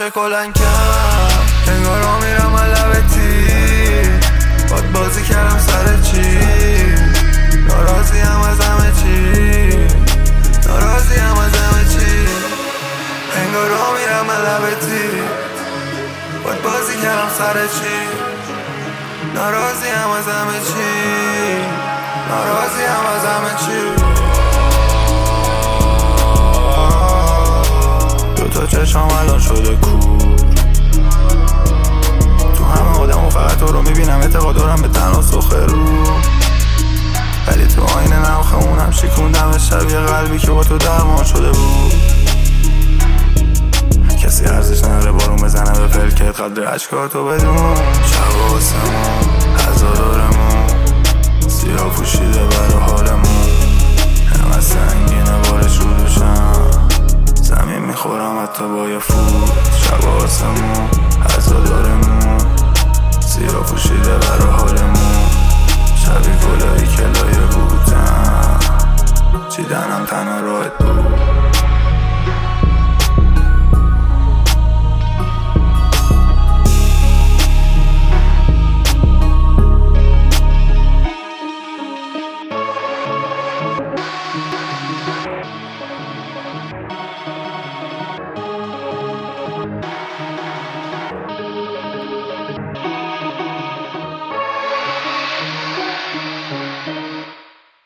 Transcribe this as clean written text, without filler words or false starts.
عاشق کلنگ کرد. انگارا میرم از لب تیر، باد بازی کردم سر چی. ناراضیم از همه چی، ناراضیم از همه چی. انگارا میرم از لب تیر، باد بازی کردم سر چی. ناراضیم از همه چی، ناراضیم از همه چی. دوتا چشم الان شده کور، تو همه آدم و فقط تو رو میبینم. اعتقاد دارم به تناسخ رو، ولی تو آینه نمخمونم شکوندم شبیه قلبی که با تو درمان شده بود. کسی ارزش نداره بارون بزنه به پلکت، قدر عشقاتو بدون. شب واسمون هزارارمون سیاه پوشیده برا حالمون، همه سنگینه بارش رو دوشم، زمین میخورم حتی با یه فوت. شب واسمون هزارارمون سیاه پوشیده برا حالمون، شبی گلایی که لایه بودم چیدنم تنها راحت بود.